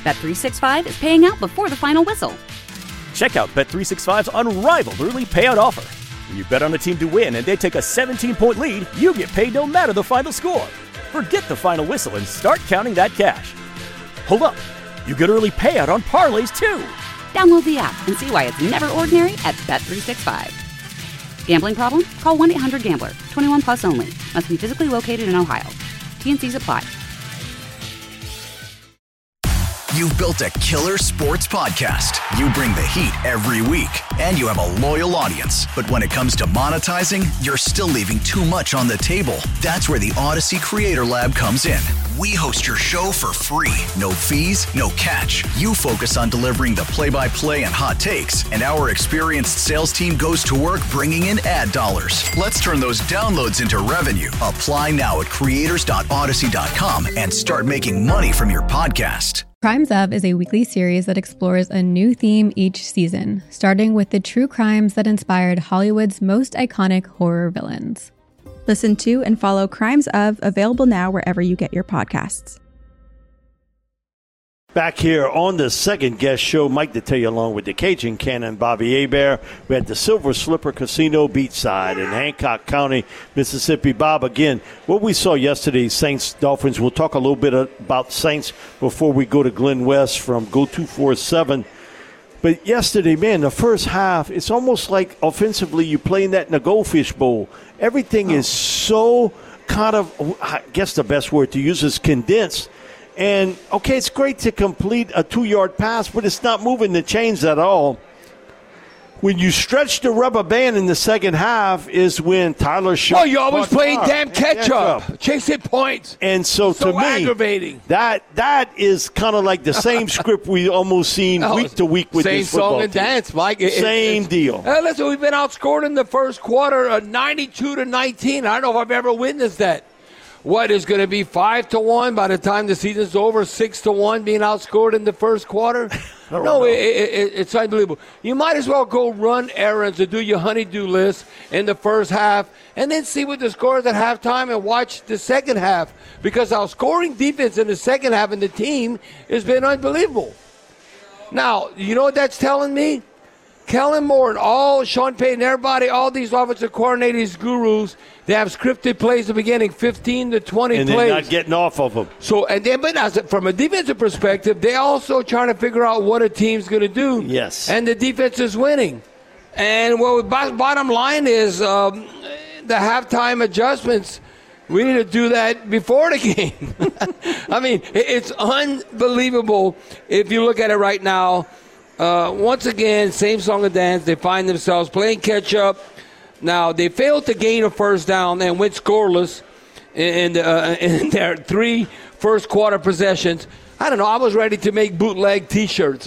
Bet365 is paying out before the final whistle. Check out Bet365's unrivaled early payout offer. When you bet on a team to win and they take a 17-point lead, you get paid no matter the final score. Forget the final whistle and start counting that cash. Hold up. You get early payout on parlays, too. Download the app and see why it's never ordinary at Bet365. Gambling problem? Call 1-800-GAMBLER. 21 plus only. Must be physically located in Ohio. T&Cs apply. You've built a killer sports podcast. You bring the heat every week, and you have a loyal audience. But when it comes to monetizing, you're still leaving too much on the table. That's where the Odyssey Creator Lab comes in. We host your show for free. No fees, no catch. You focus on delivering the play-by-play and hot takes, and our experienced sales team goes to work bringing in ad dollars. Let's turn those downloads into revenue. Apply now at creators.odyssey.com and start making money from your podcast. Crimes Of is a weekly series that explores a new theme each season, starting with the true crimes that inspired Hollywood's most iconic horror villains. Listen to and follow Crimes Of, available now wherever you get your podcasts. Back here on the second guest show, Mike Detillier along with the Cajun Cannon, Bobby Hebert. We had the Silver Slipper Casino beachside in Hancock County, Mississippi. Bob, again, what we saw yesterday, Saints-Dolphins, we'll talk a little bit about Saints before we go to Glenn West from Go247. But yesterday, man, the first half, it's almost like offensively you play in that in the Goldfish Bowl. Everything is so kind of, I guess the best word to use is condensed. And, okay, it's great to complete a 2-yard pass, but it's not moving the chains at all. When you stretch the rubber band in the second half is when Tyler Shough. Oh, you're always playing damn catch-up. Chasing points. And so to me, aggravating. That is kind of like the same script we almost seen week to week with this football team. Same song and dance, Mike. Same deal. Listen, we've been outscored in the first quarter 92-19. I don't know if I've ever witnessed that. What is going to be 5-1 by the time the season's over? 6-1 being outscored in the first quarter? No, it's unbelievable. You might as well go run errands or do your honey-do list in the first half and then see what the score is at halftime and watch the second half, because our scoring defense in the second half and the team has been unbelievable. Now, you know what that's telling me? Kellen Moore and Sean Payton, everybody, all these offensive coordinators, gurus, they have scripted plays at the beginning, 15 to 20 and plays. And they're not getting off of them. So, but from a defensive perspective, they're also trying to figure out what a team's going to do. Yes. And the defense is winning. And bottom line is the halftime adjustments, we need to do that before the game. I mean, it's unbelievable if you look at it right now. Once again, same song and dance. They find themselves playing catch-up. Now, they failed to gain a first down and went scoreless in their 3 first-quarter possessions. I don't know. I was ready to make bootleg T-shirts, 3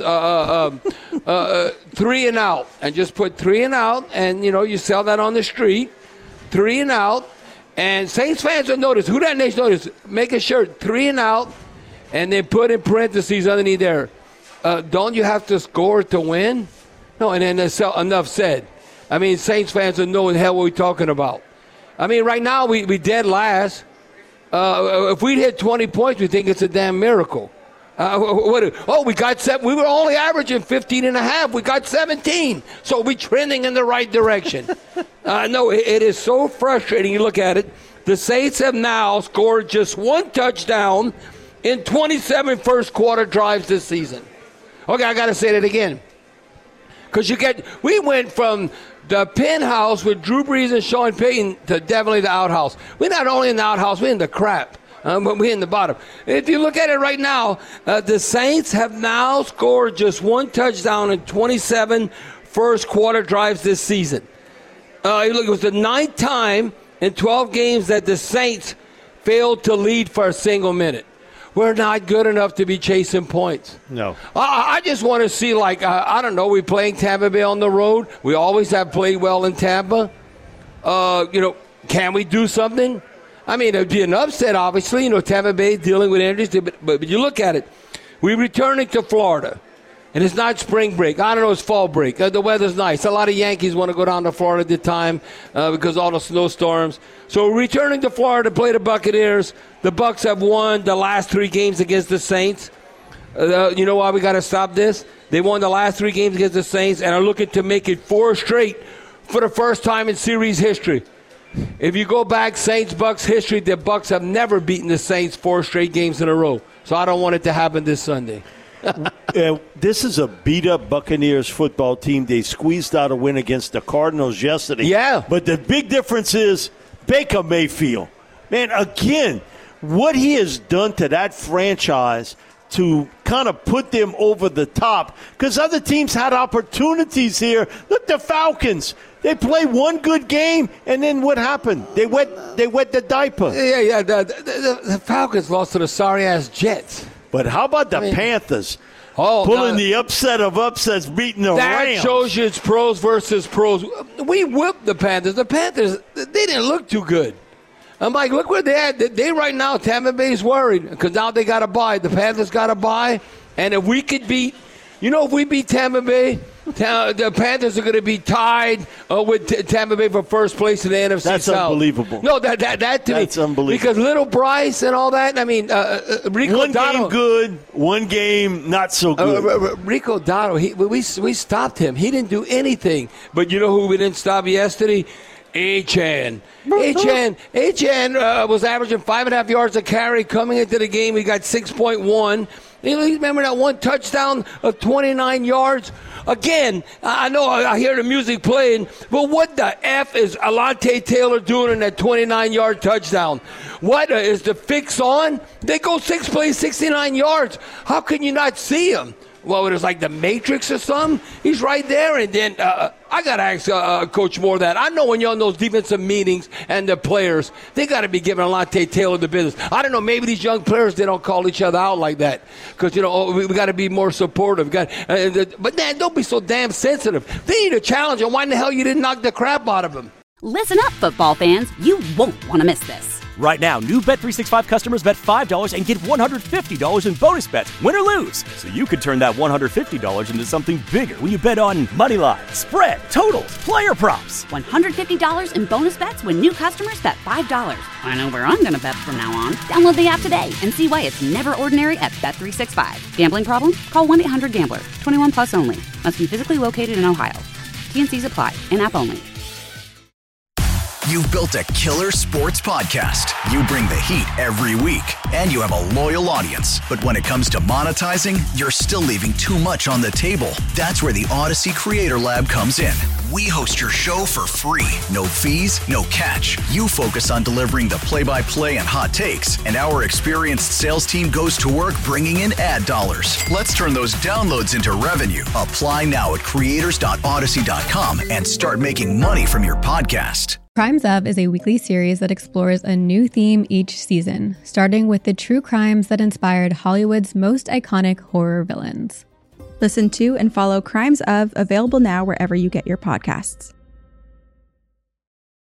and out, and just put 3 and out, and, you sell that on the street, 3 and out. And Saints fans will notice, who that next notice, make a shirt, 3 and out, and then put in parentheses underneath there. Don't you have to score to win? No, and then enough said. I mean, Saints fans will know what the hell we're talking about. I mean, right now we dead last. If we'd hit 20 points, we think it's a damn miracle. We got 7. We were only averaging 15 and a half. We got 17. So we're trending in the right direction. No, it is so frustrating. You look at it. The Saints have now scored just 1 touchdown in 27 first-quarter drives this season. Okay, I got to say that again. Because we went from the penthouse with Drew Brees and Sean Payton to definitely the outhouse. We're not only in the outhouse, we're in the crap. But we're in the bottom. If you look at it right now, the Saints have now scored just 1 touchdown in 27 first-quarter drives this season. It was the 9th time in 12 games that the Saints failed to lead for a single minute. We're not good enough to be chasing points. No. I just want to see, we're playing Tampa Bay on the road. We always have played well in Tampa. Can we do something? I mean, it would be an upset, obviously. Tampa Bay dealing with injuries. But you look at it. We're returning to Florida. And it's not spring break. I don't know, it's fall break. The weather's nice. A lot of Yankees want to go down to Florida at the time because of all the snowstorms. So we're returning to Florida to play the Buccaneers. The Bucs have won the last 3 games against the Saints. You know why we got to stop this? They won the last 3 games against the Saints and are looking to make it 4 straight for the first time in series history. If you go back Saints-Bucks history, the Bucks have never beaten the Saints 4 straight games in a row. So I don't want it to happen this Sunday. This is a beat-up Buccaneers football team. They squeezed out a win against the Cardinals yesterday. Yeah. But the big difference is Baker Mayfield. Man, again, what he has done to that franchise to kind of put them over the top, because other teams had opportunities here. Look, the Falcons. They play one good game, and then what happened? They wet the diaper. Yeah. The Falcons lost to the sorry-ass Jets. But how about the Panthers? Pulling the upset of upsets, beating the Rams. That shows you it's pros versus pros. We whipped the Panthers. The Panthers, they didn't look too good. I'm like, look where they're at. They right now, Tampa Bay's worried because now they got to buy. The Panthers got to buy. And if we could beat, if we beat Tampa Bay, the Panthers are going to be tied with Tampa Bay for first place in the NFC That's South. Unbelievable. No, that to That's me, unbelievable. Because Little Bryce and all that. I mean, Rico one Dotto, game good, one game not so good. Rico Dotto, we stopped him. He didn't do anything. But you know who we didn't stop yesterday? Achane was averaging 5.5 yards a carry coming into the game. He got 6.1. You remember that one touchdown of 29 yards? Again, I know I hear the music playing, but what the F is Alontae Taylor doing in that 29-yard touchdown? What is the fix on? They go 6 plays, 69 yards. How can you not see him? Well, it was like the Matrix or something. He's right there. And then I got to ask Coach Moore that. I know when you're on those defensive meetings and the players, they got to be giving Alontae Taylor the business. I don't know. Maybe these young players, they don't call each other out like that because, we got to be more supportive. But, man, don't be so damn sensitive. They need a challenge. And why in the hell you didn't knock the crap out of him? Listen up, football fans. You won't want to miss this. Right now, new Bet365 customers bet $5 and get $150 in bonus bets, win or lose. So you could turn that $150 into something bigger when you bet on money line, spread, totals, player props. $150 in bonus bets when new customers bet $5. I know where I'm going to bet from now on. Download the app today and see why it's never ordinary at Bet365. Gambling problem? Call 1-800-GAMBLER. 21 plus only. Must be physically located in Ohio. T&Cs apply. In-app only. You've built a killer sports podcast. You bring the heat every week, and you have a loyal audience. But when it comes to monetizing, you're still leaving too much on the table. That's where the Odyssey Creator Lab comes in. We host your show for free. No fees, no catch. You focus on delivering the play-by-play and hot takes, and our experienced sales team goes to work bringing in ad dollars. Let's turn those downloads into revenue. Apply now at creators.odyssey.com and start making money from your podcast. Crimes Of is a weekly series that explores a new theme each season, starting with the true crimes that inspired Hollywood's most iconic horror villains. Listen to and follow Crimes Of, available now wherever you get your podcasts.